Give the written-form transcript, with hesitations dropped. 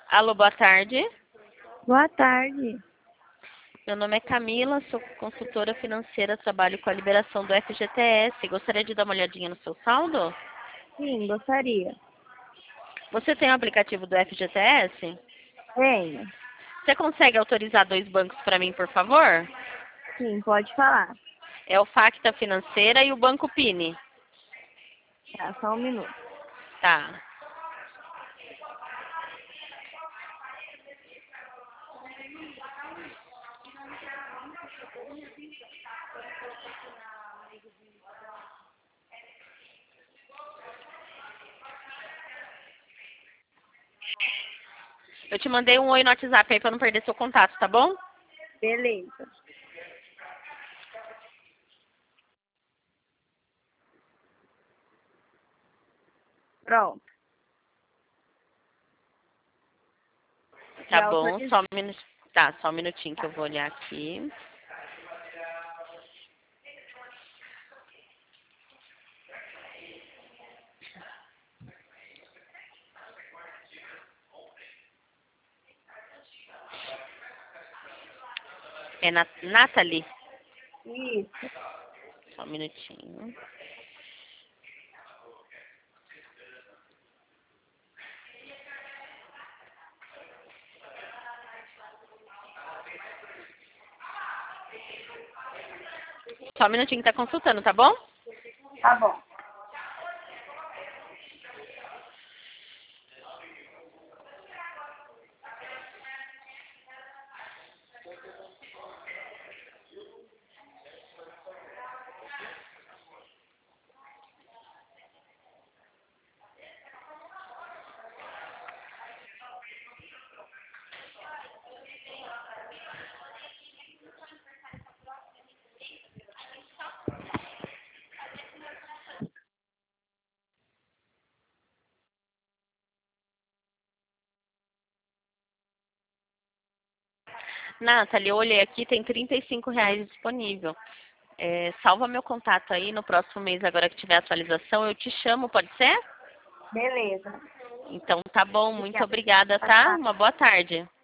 Alô, boa tarde. Boa tarde. Meu nome é Camila, sou consultora financeira, trabalho com a liberação do FGTS. Gostaria de dar uma olhadinha no seu saldo? Sim, gostaria. Você tem o aplicativo do FGTS? Tenho. Você consegue autorizar 2 bancos para mim, por favor? Sim, pode falar. É o Facta Financeira e o Banco Pini. Tá, só um minuto. Tá. Eu te mandei um oi no WhatsApp aí para não perder seu contato, tá bom? Beleza. Pronto. Tá Já bom, autorizei. só um minutinho. Tá, só um minutinho que eu vou olhar aqui. É Nathalie. Isso. Só um minutinho. Só um minutinho que tá consultando, tá bom? Tá bom. Nathalie, eu olhei aqui, tem R$ 35 disponível. Salva meu contato aí, no próximo mês, agora que tiver atualização, eu te chamo, pode ser? Beleza. Então tá bom, muito Obrigada. obrigada, Boa tá? tarde. Uma boa tarde.